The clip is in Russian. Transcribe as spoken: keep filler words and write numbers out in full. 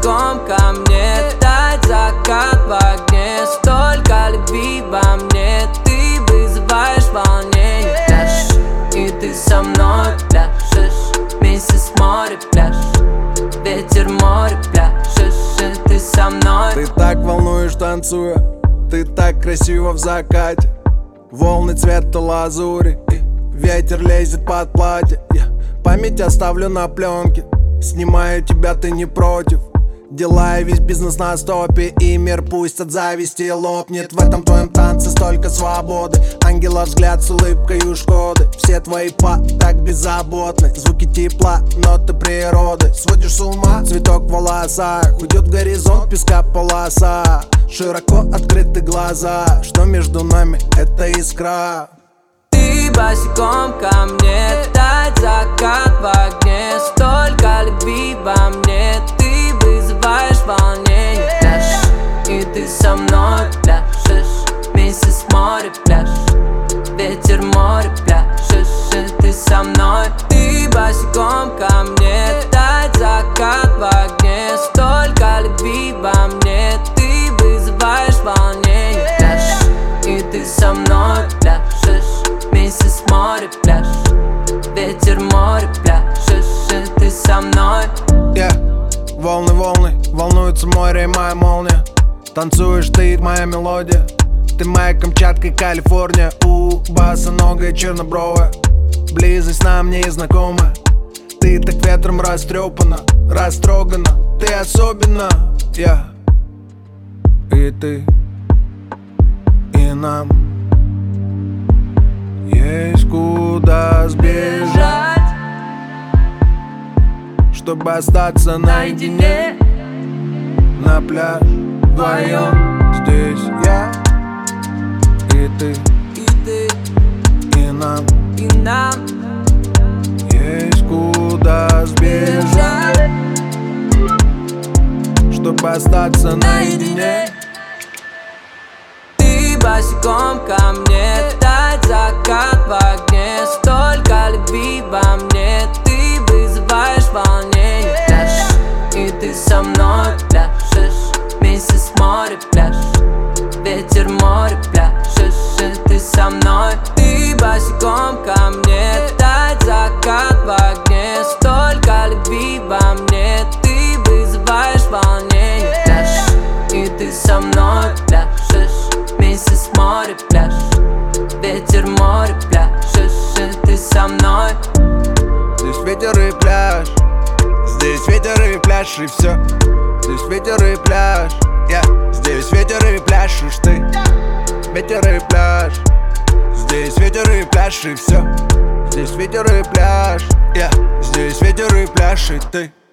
босиком ко мне, дать закат в огне. Столько любви во мне, ты вызываешь волнение. Пляж, и ты со мной пляшешь, вместе с морем пляж. Ветер, море, пляшешь, и ты со мной. Ты так волнуешь, танцуя, ты так красиво в закате. Волны цвета лазури, ветер лезет под платье. Память оставлю на пленке, снимаю тебя, ты не против. Дела и весь бизнес на стопе, и мир пусть от зависти лопнет. В этом твоем танце столько свободы, ангела взгляд с улыбкой у Шкоды. Все твои па так беззаботны, звуки тепла, ноты природы. Сводишь с ума цветок в волосах, уйдет горизонт, песка полоса. Широко открыты глаза, что между нами это искра. Ты босиком ко мне, дать закат в огне. Столько любви во мне, ты вызываешь волнение. Пляж, и ты со мной пляшешь, вместе с морем пляж. Ветер, море, пляшешь, и ты со мной. Ты босиком ко мне, дать закат в огне. Столько любви во мне, ты вызываешь волнение. Пляж, и ты со мной пляшешь, вместе с морем пляж. Ветер, море, пляшешь, и ты со мной. Yeah. Волны, волны, волнуется море и моя молния. Танцуешь ты, моя мелодия. Ты моя Камчатка и Калифорния. У, босоногая чернобровая, близость нам не знакома. Ты так ветром растрепана, растрогана, ты особенно, я yeah. И ты, и нам есть куда сбежать, чтобы остаться наедине. На пляж вдвоем, здесь я и ты, и ты, и нам, и нам есть куда сбежать, чтобы остаться наедине. Ты босиком ко мне, дать закат в огне. Столько любви во мне, ты вызываешь волнение. Пляж, и ты со мной пляшешь, вместе с морем пляж. Ветер, море, пляшешь, и ты со мной. Ты босиком ко мне, дать закат в огне. Столько любви во мне, ты вызываешь волнение. Пляж, и ты со мной пляшешь, вместе с морем пляж. Ветер, море, пляшешь, и ты со мной. Здесь ветер и пляж, здесь ветер и пляж, и все. Здесь ветер и пляж, yeah. Здесь ветер и пляж, и ты. Ветер и пляж, здесь ветер и пляж, и все. Здесь ветер и пляж, yeah. Здесь ветер и пляж, и ты.